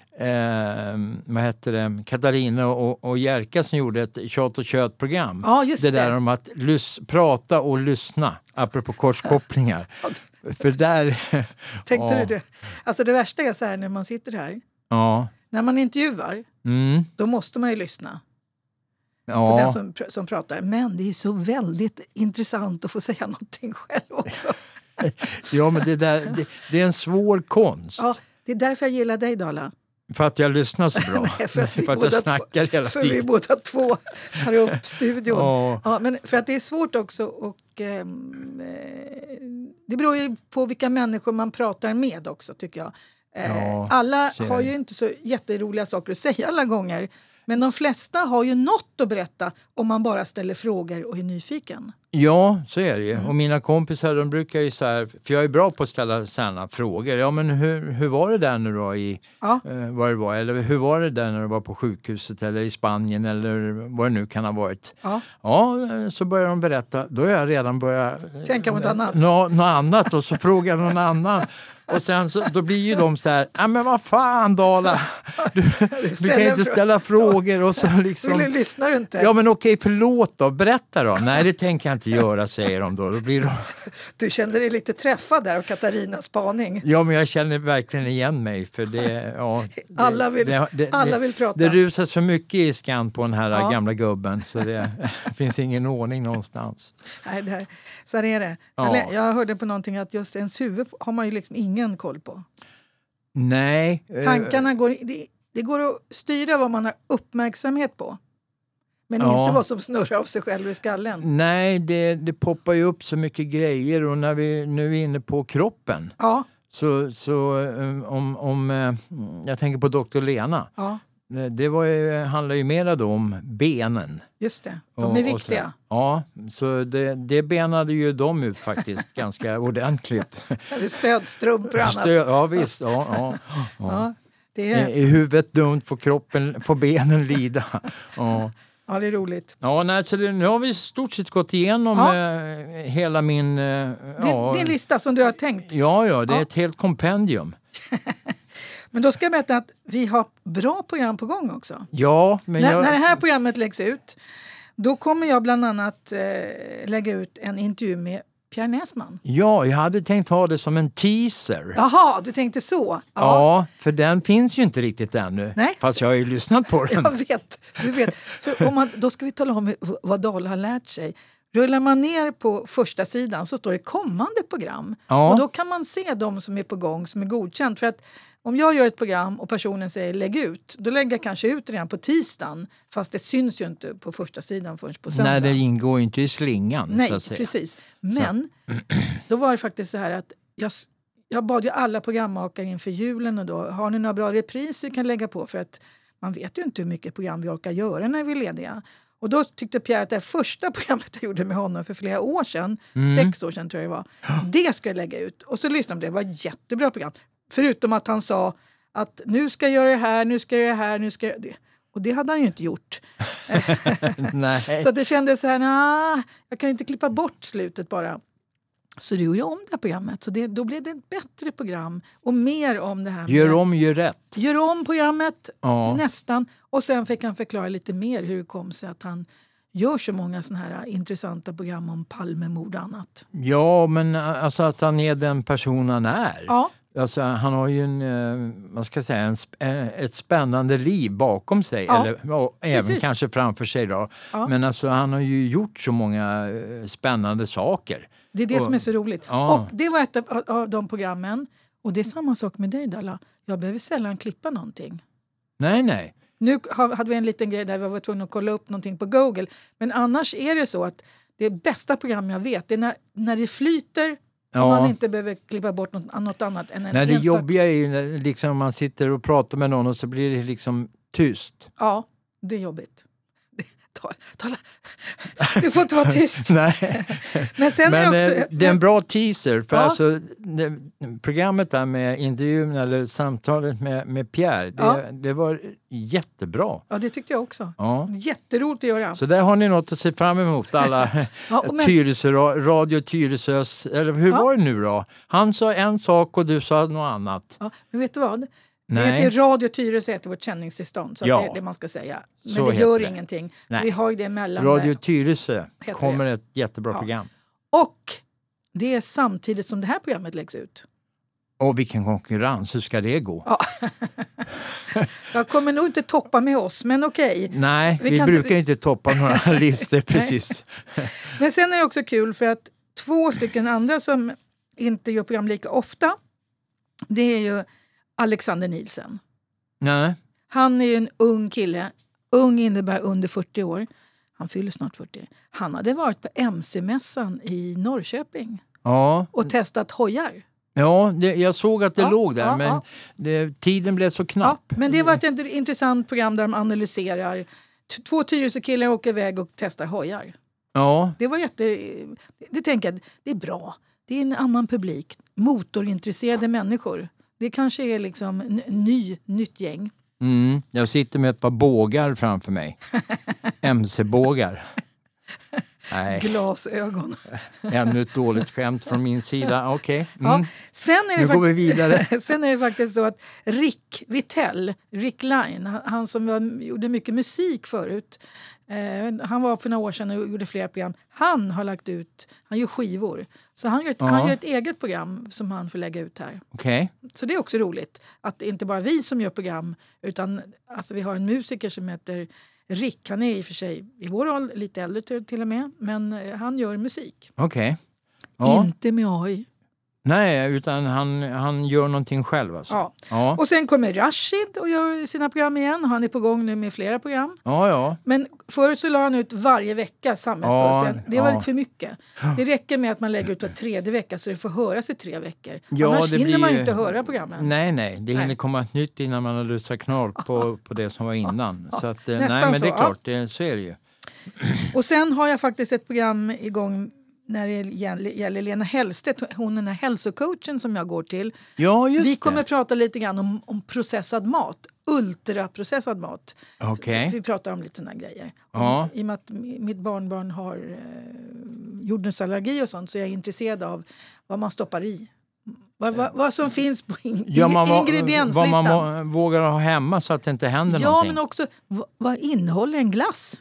eh, vad heter det? Katarina och, och Jerka som gjorde ett Tjat och kött-program. Ja, just det där det. om att lys- prata och lyssna, apropå korskopplingar. För där... Tänkte ja, du det? Alltså det värsta är så här när man sitter här. Ja. När man intervjuar, Mm, då måste man ju lyssna på ja. den som, pr- som pratar. Men det är så väldigt intressant att få säga någonting själv också. ja, men det, där, det, det är en svår konst. Ja, det är därför jag gillar dig, Dala. För att jag lyssnar så bra. Nej, för att, vi för att båda jag snackar två, hela för vi tiden. båda två tar upp studion. Ja. Ja, men för att det är svårt också. Och, ehm, eh, det beror ju på vilka människor man pratar med också, tycker jag. Eh, Ja, alla så är har det. ju inte så jätteroliga saker att säga alla gånger. Men de flesta har ju något att berätta om man bara ställer frågor och är nyfiken. Ja, så är det ju. Mm. Och mina kompisar, de brukar ju så här, för jag är bra på att ställa sådana frågor. Ja, men hur, hur var det där nu då i, Ja. eh, vad det var? Eller hur var det där när du var på sjukhuset eller i Spanien eller vad det nu kan ha varit? Ja. Ja, eh, så börjar de berätta. Då har jag redan börjat... eh, Tänka på något annat. Nå, något annat och så frågar jag någon annan. Och sen så, då blir ju de så här, ja men vad fan Dala, du, du kan ställer inte frå- ställa frågor och så liksom... Vill du, lyssnar du inte? Ja men okej, förlåt då, berätta då. Nej, det tänker jag inte göra, säger de då. Då blir de... Du kände dig lite träffad där av Katarinas spaning. Ja, men jag känner verkligen igen mig för det... Ja, det Alla vill- det, det, alla det, vill prata. Det rusar så mycket i skan på den här Ja. gamla gubben så det finns ingen ordning någonstans. Nej, det här, så här är det. Ja. Jag, jag hörde på någonting att just ens huvud har man ju liksom ingen koll på. Nej. eh, Tankarna går, det, det går att styra vad man har uppmärksamhet på. Men Ja. inte vad som snurrar av sig själv i skallen. Nej, det, det poppar ju upp så mycket grejer och när vi nu är inne på kroppen Ja, så, så eh, om, om eh, jag tänker på doktor Lena. ja, Det var ju, handlar ju mera då om benen. just det. De Och- är och viktiga. så- Ja, så det, det benade ju de ut faktiskt ganska ordentligt. Eller stödstrumpor och annat. Stö, ja visst, ja, ja, ja. Ja, det I, är, I huvudet dumt får kroppen, får benen lida. Ja, ja, det är roligt. ja nej, så det, nu har vi i stort sett gått igenom Ja. eh, hela min... Eh, Din, ja, din lista som du har tänkt. ja, ja, det är Ja. ett helt kompendium. Men då ska jag berätta att vi har bra program på gång också. Ja, men När, jag... när det här programmet läggs ut, då kommer jag bland annat eh, lägga ut en intervju med Pierre Näsman. Ja, jag hade tänkt ha det som en teaser. Jaha, du tänkte så? Ja, för den finns ju inte riktigt ännu. Nej. Fast jag har ju lyssnat på den. Jag vet. Du vet. För om man, då ska vi tala om vad Dala har lärt sig. Rullar man ner på första sidan så står det kommande program. Ja. Och då kan man se de som är på gång, som är godkänt. För att om jag gör ett program och personen säger lägg ut, då lägger jag kanske ut det redan på tisdagen. Fast det syns ju inte på första sidan förrän på söndag. Nej, det ingår ju inte i slingan. Nej, så att säga. precis. Men då var det faktiskt så här att jag, jag bad ju alla programmakare inför julen och då, har ni några bra repriser vi kan lägga på? För att man vet ju inte hur mycket program vi orkar göra när vi är lediga. Och då tyckte Pierre att det här första programmet jag gjorde med honom för flera år sedan, Mm. sex år sedan tror jag det var, det ska jag lägga ut. Och så lyssnade jag på det, det var ett jättebra program. Förutom att han sa att nu ska jag göra det här, nu ska jag göra det här, nu ska jag göra det. Och det hade han ju inte gjort. Nej. Så det kändes så här, nah, jag kan ju inte klippa bort slutet bara. Så du gjorde om det här programmet. Så det, då blev det ett bättre program. Och mer om det här med... Gör om, gör rätt. Gör om programmet, Ja. nästan. Och sen fick han förklara lite mer hur det kom sig att han gör så många såna här intressanta program om Palmemord och annat. Ja, men alltså att han är den person han är. Ja. Alltså, han har ju en, eh, vad ska jag säga, en, sp- eh, ett spännande liv bakom sig. Ja, Eller ja, även precis. kanske framför sig. Då. Ja. Men alltså, han har ju gjort så många eh, spännande saker. Det är det Och- som är så roligt. Ja. Och det var ett av, av de programmen. Och det är samma sak med dig, Dalla. Jag behöver sällan klippa någonting. Nej, nej. Nu har- hade vi en liten grej där vi var tvungna att kolla upp någonting på Google. Men annars är det så att det bästa program jag vet det är när, när det flyter Ja. och man inte behöver klippa bort något, något annat än en Nej, det enstaka... jobbiga är ju när liksom, man sitter och pratar med någon och så blir det liksom tyst. Ja, det är jobbigt. Tala, tala. Du får inte vara tyst. Nej. Men sen Men är det också... eh, det är en bra teaser. För Ja. alltså, det, programmet där med intervjun eller samtalet med, med Pierre, det, Ja. det var jättebra. Ja, det tyckte jag också. Ja. Jätteroligt att göra. Så där har ni något att se fram emot alla Ja, men- Tyresö, Radio Tyresös, eller hur Ja. var det nu då? Han sa en sak och du sa något annat. Ja, men vet du vad? Nej. Det heter Radio Tyresö heter vårt sändningstillstånd. Så Ja. det är det man ska säga. Men Så det heter gör det. ingenting. Nej. Vi har ju det mellan Radio där. Tyresö Heter kommer ett jättebra Ja. program. Och det är samtidigt som det här programmet läggs ut. Och vilken konkurrens, hur ska det gå? Ja. Jag kommer nog inte toppa med oss, men okej. Nej, Vi vi, kan brukar inte- inte toppa några listor precis. Men sen är det också kul för att två stycken andra som inte gör program lika ofta, det är ju Alexander Nielsen. Nej. Han är ju en ung kille. Ung innebär under fyrtio år. Han fyller snart fyrtio. Han hade varit på M C-mässan i Norrköping Ja, och testat hojar. ja det, jag såg att det Ja, låg där ja, men ja. Det, tiden blev så Ja, knapp. men det var ett int- intressant program där de analyserar. T- Två Tyresö-killar åker iväg och testar hojar. Ja, Det var jätte... Det tänker jag, det är bra. Det är en annan publik. Motorintresserade människor. Det kanske är liksom n- ny, nytt gäng. mm, jag sitter med ett par bågar framför mig. M C-bågar. Nej, Glasögon. ännu ett dåligt skämt från min sida. Okej. Ja. Mm. Sen är det Nu går vi fakt- vidare. Sen är det faktiskt så att Rick Vitell, Rick Line, han- han som var, gjorde mycket musik förut. Eh, han var för några år sedan och gjorde flera program. Han har lagt ut, han gör skivor. Så han gör, ett, Ja. han gör ett eget program som han får lägga ut här. Okej. Så det är också roligt att det inte bara vi som gör program utan alltså vi har en musiker som heter Rick. Han är i och för sig i vår roll lite äldre till, till och med men eh, han gör musik. Okej. Ja. Inte med A I. Nej, utan han, han gör någonting själv alltså. Ja. Ja. Och sen kommer Rashid och gör sina program igen. Han är på gång nu med flera program. Ja, ja. Men förut så la han ut varje vecka Samhällspulsen. Ja, det var ja. lite för mycket. Det räcker med att man lägger ut var tredje vecka så det får höras i tre veckor. Ja, Annars det hinner blir man ju ju- inte höra programmen. Nej, nej. Det hinner Nej. komma ett nytt innan man har lustat knorr på, på det som var innan. Så att, eh, nej, nästan men det är så, klart, det, så är det ju. Och sen har jag faktiskt ett program igång när det gäller gäller Lena Hellstedt. Hon är den här hälsocoachen som jag går till. Ja, just Vi kommer det. att prata lite grann om, om processad mat. Ultraprocessad mat. Okej. Vi pratar om lite såna grejer. Ja. I och med att mitt barnbarn har eh, jordnötsallergi och sånt så är jag intresserad av vad man stoppar i. Vad, vad, vad som finns på in, Ja, man, må- ingredienslistan. vad man må, vågar ha hemma så att det inte händer ja, någonting. men också vad, vad innehåller en glass?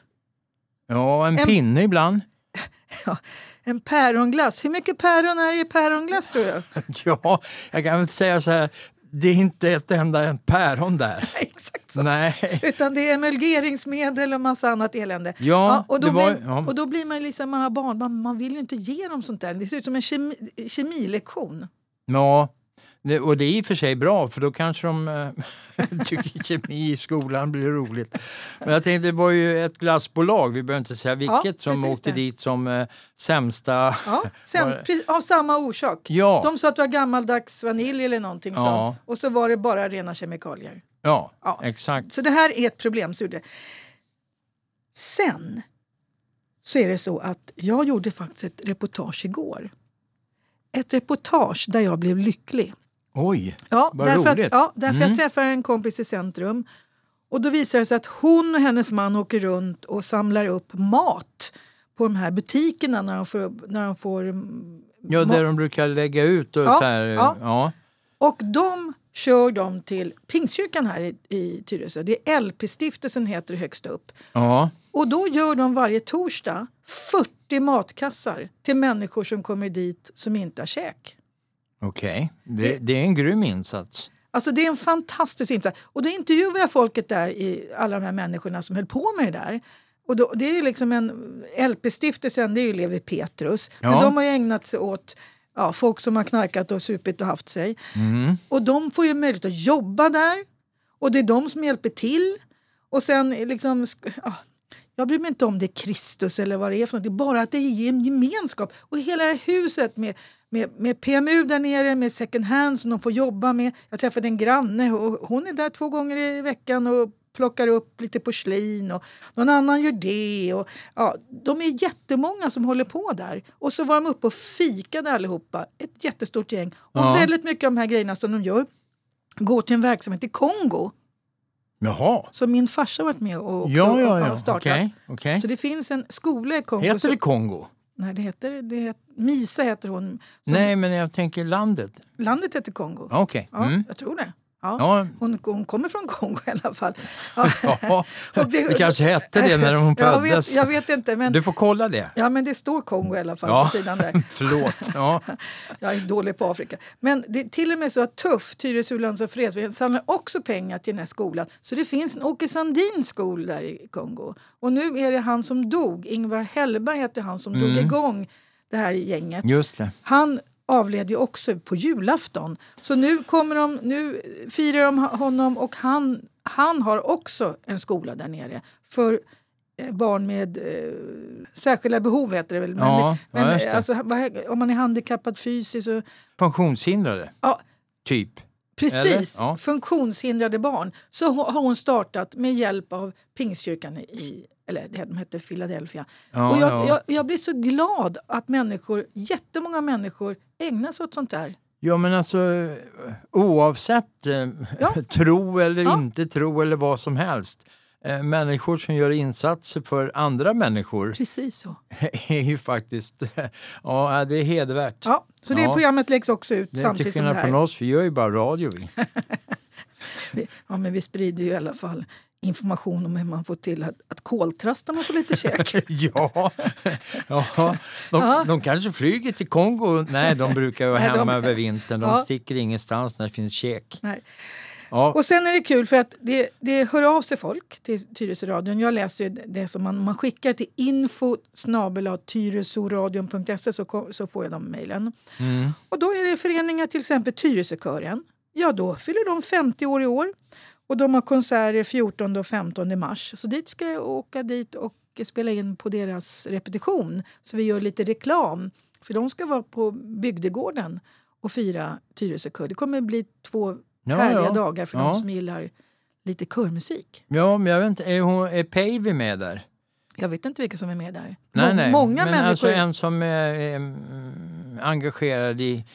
Ja, en, En- pinne ibland. Ja, en päronglass. Hur mycket päron är det i päronglass tror du? Ja, jag kan väl säga så här. Det är inte ett enda en päron där. Exakt så. Nej. Utan det är emulgeringsmedel och massa annat elände. Ja, och, då det var- blir, ja. och då blir man liksom, man har barn, man, man vill ju inte ge dem sånt där. Det ser ut som en kemi, kemilektion. Ja, det, och det är i och för sig bra för då kanske de äh, tycker kemi i skolan blir roligt. Men jag tänkte det var ju ett glassbolag, vi behöver inte säga vilket, Ja, som precis åkte det. dit som äh, sämsta... Ja, sen, Var- pre- av samma orsak. Ja. De sa att det var gammaldags vanilj eller någonting Ja. sånt. Och så var det bara rena kemikalier. Ja, Ja. exakt. Så det här är ett problem. Så det. Sen så är det så att jag gjorde faktiskt ett reportage igår. Ett reportage där jag blev lycklig. Oj, Ja, vad därför roligt. att, ja, därför Mm. jag träffade en kompis i centrum. Och då visar det sig att hon och hennes man åker runt och samlar upp mat på de här butikerna när de får, när de får Ja, där de brukar lägga ut. Och, Ja, så här, ja. ja. och de kör dem till Pingstkyrkan här i, i Tyresö. Det är L P-stiftelsen heter det högst upp. Ja. Och då gör de varje torsdag fyrtio matkassar till människor som kommer dit som inte har käk. Okej, okay. det, det är en grym insats. Alltså det är en fantastisk insats. Och då intervjuar jag folket där, i alla de här människorna som höll på med det där. Och då, det är ju liksom en L P-stiftelsen, det är ju Levi Petrus. Ja. Men de har ju ägnat sig åt ja, folk som har knarkat och supit och haft sig. Mm. Och de får ju möjlighet att jobba där. Och det är de som hjälper till. Och sen liksom... Ja, jag bryr mig inte om det är Kristus eller vad det är för något. Det är bara att det är en gemenskap. Och hela det här huset med, med, med P M U där nere, med second hand som de får jobba med. Jag träffade en granne och hon är där två gånger i veckan och plockar upp lite porslin. Och någon annan gör det. Och, ja, de är jättemånga som håller på där. Och så var de uppe och fikade allihopa. Ett jättestort gäng. Och ja. väldigt mycket av de här grejerna som de gör går till en verksamhet i Kongo. Jaha. Så min farsa har varit med och också ja, ja, ja. startat. Okay, okay. Så det finns en skola i Kongo. Heter det Kongo? Nej, det heter, det heter Misa heter hon. Som, Nej, men jag tänker landet. Landet heter Kongo. Okej. Okay. Mm. Ja, jag tror det. Ja. Ja. Hon, hon kommer från Kongo i alla fall. Ja. Ja, det, det kanske hette det när hon jag föddes. Vet, jag vet inte. Men, du får kolla det. Ja, men det står Kongo i alla fall ja. på sidan där. Förlåt. Ja. Jag är dålig på Afrika. Men det är till och med så att Tuff, Tyresö Lands och Fredsföreningen samlar också pengar till den här skolan. Så det finns en Åke Sandin skol där i Kongo. Och nu är det han som dog. Ingvar Hellberg heter han som mm. drog igång det här gänget. Just det. Han avled ju också på julafton. Så nu kommer de, nu firar de honom och han, han har också en skola där nere för barn med eh, särskilda behov heter det väl. Men, ja, men ja, alltså, om man är handikappad fysiskt så... Funktionshindrade? Ja. Typ? Precis, ja. Funktionshindrade barn. Så har hon startat med hjälp av Pingstkyrkan i, eller de heter Philadelphia. Ja, och jag, ja. jag, jag blir så glad att människor, jättemånga människor ägnar sig åt sånt där. Ja, men alltså oavsett eh, ja. tro eller ja. inte tro eller vad som helst. Eh, människor som gör insatser för andra människor. Precis så. Är ju faktiskt, ja det är hedervärt. Ja, så det ja. programmet läggs också ut det samtidigt som det här. Från oss, vi gör ju bara radio vi. Ja, men vi sprider ju i alla fall information om hur man får till att, att koltrastarna får lite käk. ja, ja. De, ja. de kanske flyger till Kongo. Nej, de brukar vara hemma de, över vintern. De ja. sticker ingenstans när det finns käk. Nej. Ja. Och sen är det kul för att det, det hör av sig folk till Tyresöradion. Jag läser ju det som man, man skickar till info snabel-a tyresoradion punkt se så, så får jag de mejlen. Mm. Och då är det föreningar, till exempel Tyresökören. Ja, då fyller de femtio år i år. Och de har konserter fjortonde och femtonde mars. Så dit ska jag åka dit och spela in på deras repetition. Så vi gör lite reklam. För de ska vara på bygdegården och fira Tyresökör. Det kommer bli två ja, härliga ja. dagar för ja. de som gillar lite körmusik. Ja, men jag vet inte, är, hon, är Päivi med där? Jag vet inte vilka som är med där. Nej, Må- nej. Många men människor... alltså en som är, är engagerad i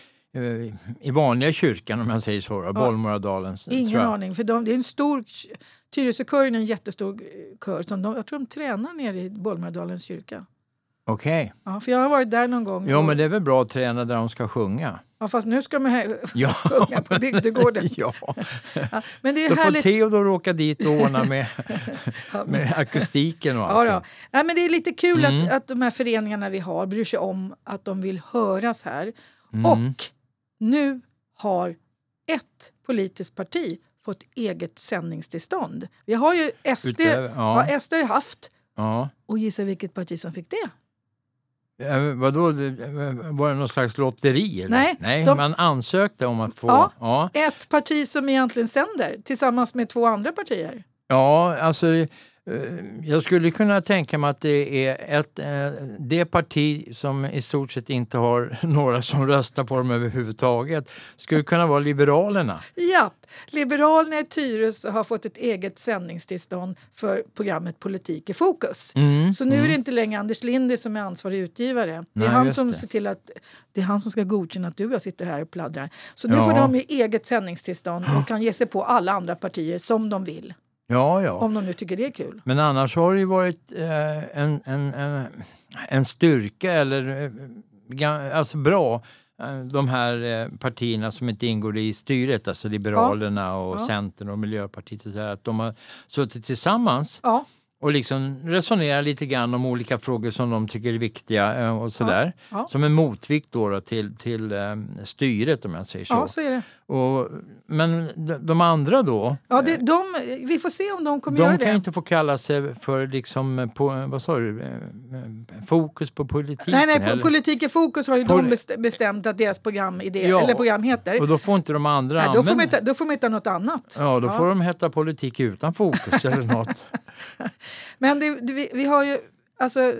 i vanliga kyrkan om jag säger så, ja. Bollmoradalens. Ingen aning, för de, det är en stor Tyresökören är en jättestor kör som de, jag tror de tränar nere i Bollmoradalens kyrka. Okej. Okay. Ja, för jag har varit där någon gång. Ja, och, men det är väl bra att träna där de ska sjunga. Ja, fast nu ska de här, ja. sjunga på bygdegården. ja. ja. Men det är då härligt. får Theodor åka dit och ordna med, med akustiken och allt. Ja, ja, men det är lite kul mm. att, att de här föreningarna vi har bryr sig om att de vill höras här. Mm. Och nu har ett politiskt parti fått eget sändningstillstånd. Vi har ju S D, Utöver, ja. ja, S D har haft. Ja. Och gissa vilket parti som fick det? Eh, vadå, var det någon slags lotteri? Eller? Nej, Nej de, man ansökte om att få... Ja, ja, ett parti som egentligen sänder tillsammans med två andra partier. Ja, alltså... Jag skulle kunna tänka mig att det är ett, det parti som i stort sett inte har några som röstar på dem överhuvudtaget skulle kunna vara Liberalerna. Ja, Liberalerna i Tyresö har fått ett eget sändningstillstånd för programmet Politik i fokus. Mm, Så nu mm. är det inte längre Anders Linde som är ansvarig utgivare. Det är Nej, han som det. ser till att det är han som ska godkänna att du och jag sitter här och pladdrar. Så nu ja. får de ju eget sändningstillstånd och kan ge sig på alla andra partier som de vill. Ja, ja. Om de nu tycker det är kul. Men annars har det ju varit eh, en, en, en, en styrka eller eh, alltså bra. De här partierna som inte ingår i styret, alltså Liberalerna ja. och ja. Centern och Miljöpartiet, och så här, att de har suttit tillsammans ja. och liksom resonerar lite grann om olika frågor som de tycker är viktiga och sådär. Ja. Ja. Som en motvikt då, då till, till um, styret, om jag säger så. Ja, så är det. Och, men de, de andra då? Ja, det, de, vi får se om de kommer de göra det. De kan inte få kalla sig för liksom, på, vad sa du, fokus på politiken? Nej, nej, eller? Politik i fokus har ju Pol- de bestämt att deras program, idé, ja, eller program heter. Och då får inte de andra nej, då, får de hitta, då får de hitta något annat. Ja, då ja. får de heta politik utan fokus eller något. Men det, det, vi, vi har ju, alltså,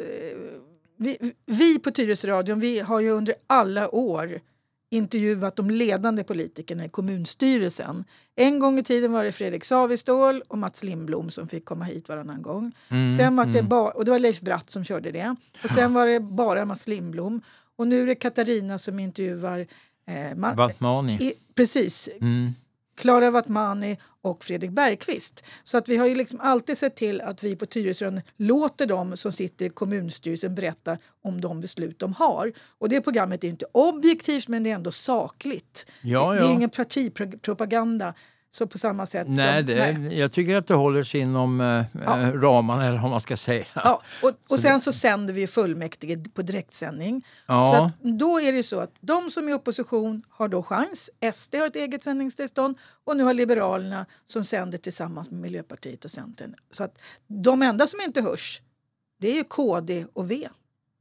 vi, vi på Tyresöradion, vi har ju under alla år intervjuat de ledande politikerna i kommunstyrelsen. En gång i tiden var det Fredrik Savistål och Mats Lindblom som fick komma hit varannan gång. Mm, sen var det mm. ba- och det var Leif Bratt som körde det. Och sen var det bara Mats Lindblom. Och nu är det Katarina som intervjuar eh, Ma- Vatmani. I, precis. Mm. Klara Vatmani och Fredrik Bergqvist. Så att vi har ju liksom alltid sett till att vi på Tyresön låter dem som sitter i kommunstyrelsen berätta om de beslut de har. Och det programmet är inte objektivt, men det är ändå sakligt. Ja, ja. Det är ingen partipropaganda. Så på samma sätt nej, som, det, nej, jag tycker att det håller sig inom äh, ja. ramarna, eller vad man ska säga. Ja, och, och sen så sänder vi fullmäktige på direktsändning. Ja. Så att då är det så att de som är i opposition har då chans. S D har ett eget sändningstillstånd och nu har Liberalerna som sänder tillsammans med Miljöpartiet och Centern. Så att de enda som inte hörs, det är ju K D och V.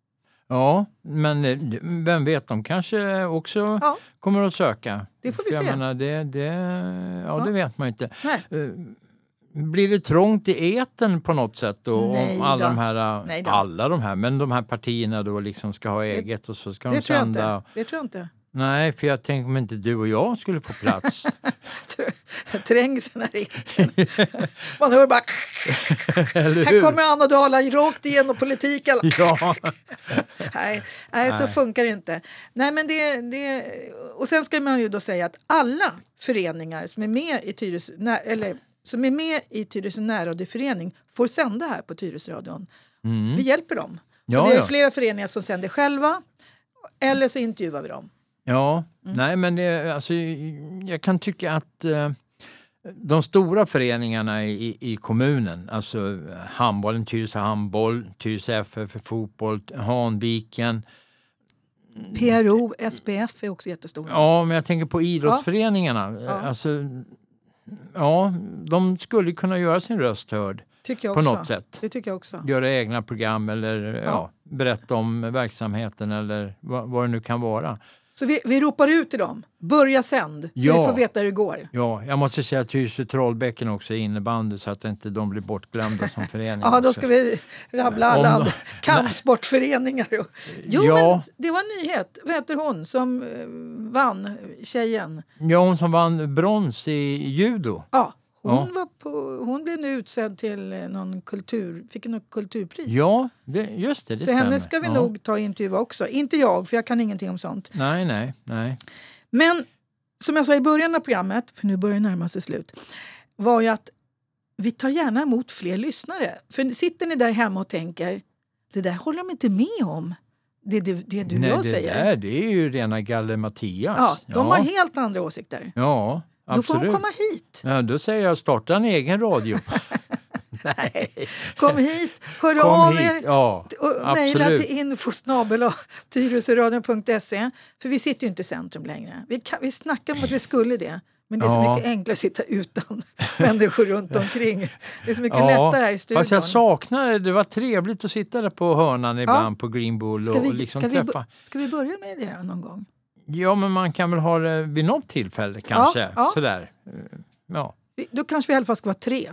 Ja, men vem vet, de kanske också ja. kommer att söka. Det får vi jag se. Menar, det, det, ja, ja, det vet man inte. Nej. Blir det trångt i eten på något sätt då? Nej om alla då. de här, Nej då. alla de här, men de här partierna då liksom ska ha eget det, och så ska de det tror sända. Jag inte. Det tror jag inte. Nej, för jag tänker om inte du och jag skulle få plats. Trängseln här eten. Man hör bara... här kommer Anna Dala rakt igenom politiken. Ja. nej, nej, så funkar det inte. Nej, men det, det, och sen ska man ju då säga att alla föreningar som är med i Tyresö, eller som är med i Tyresö närradioförening får sända här på Tyresöradion. Mm. Vi hjälper dem. Så ja, vi har ja. flera föreningar som sänder själva, eller så intervjuar vi dem. Ja, mm. nej men det, alltså, jag kan tycka att eh, de stora föreningarna i, i kommunen, alltså handbollen, Tyresö handboll, Tyresö F F för fotboll, Hanviken. P R O, S P F är också jättestora. Ja, men jag tänker på idrottsföreningarna. Ja. Alltså, ja, de skulle kunna göra sin röst hörd. Tycker jag på också. något sätt. Det tycker jag också. Göra egna program eller ja. Ja, berätta om verksamheten eller vad, vad det nu kan vara. Så vi, vi ropar ut till dem. Börja sänd så ja. vi får veta hur det går. Ja, jag måste säga att Tyresö Trollbäcken också är innebandy så att inte de blir bortglömda som förening. Ja, då ska vi rabbla alla andra kampsportföreningar. Och... Jo, ja. men det var en nyhet. Vad heter hon som vann, tjejen? Ja, hon som vann brons i judo. Ja. Hon, ja. var på, hon blev nu utsedd till någon kultur, fick något kulturpris. Ja, det, just det, det så stämmer. Henne ska vi ja. nog ta intervju också. Inte jag, för jag kan ingenting om sånt. Nej, nej, nej. Men som jag sa i början av programmet, för nu börjar det närma sig slut, var ju att vi tar gärna emot fler lyssnare. För sitter ni där hemma och tänker, det där håller de inte med om. Det, det, det du nej, jag det säger. Där, det är ju rena Galle Mattias. Ja, de ja. har helt andra åsikter. Ja. Då får absolut. hon komma hit. Ja, då säger jag starta en egen radio. Nej, kom hit, hör kom av hit. er Ja, och mejla till info snabel-a tyresöradion punkt se. För vi sitter ju inte i centrum längre. Vi, kan, vi snackar om att vi skulle det. Men det är så ja. mycket enklare att sitta utan människor runt omkring. Det är så mycket ja. lättare här i studion. Fast jag saknar det. Det var trevligt att sitta där på hörnan ibland ja. på Green Bull ska vi, och liksom ska träffa. Vi, ska vi börja med det någon gång? Ja, men man kan väl ha det vid något tillfälle kanske. Ja, ja. Sådär. Ja. Då kanske vi i alla fall ska vara tre.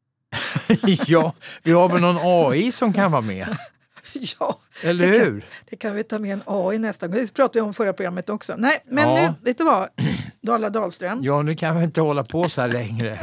Ja, vi har väl någon A I som kan vara med. Ja, eller det hur? Kan, det kan vi ta med en A I nästa gång. Det pratade jag om förra programmet också. Nej, men ja. nu, vet du vad? Dala Dahlström. Ja, nu kan vi inte hålla på så här längre.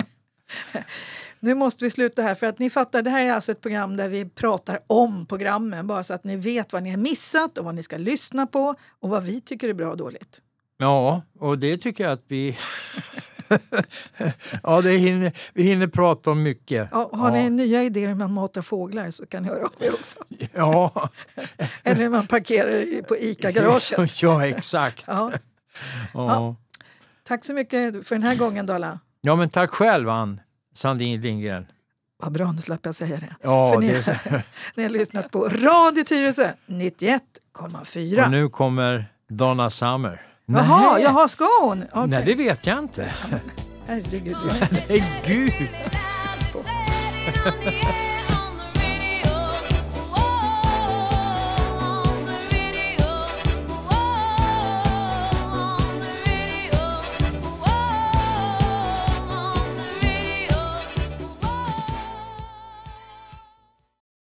Nu måste vi sluta här för att ni fattar, det här är alltså ett program där vi pratar om programmen bara så att ni vet vad ni har missat och vad ni ska lyssna på och vad vi tycker är bra och dåligt. Ja, och det tycker jag att vi Ja, det hinner, vi hinner prata om mycket. Ja, har ja. ni nya idéer hur man matar fåglar så kan ni höra av er också. Ja. Eller hur man parkerar på ICA-garaget. Ja, exakt. Ja. Ja. Ja. Tack så mycket för den här gången, Dala. Ja, men tack själv, Ann Sandin Lindgren. Vad bra, nu slapp jag säga det. Ja, för ni, det är... ni har lyssnat på Radio Tyresö nittioett komma fyra. Och nu kommer Donna Summer. Jaha, Nej. jaha, ska hon? Okay. Nej, det vet jag inte. Herregud, jag är inte... Herregud.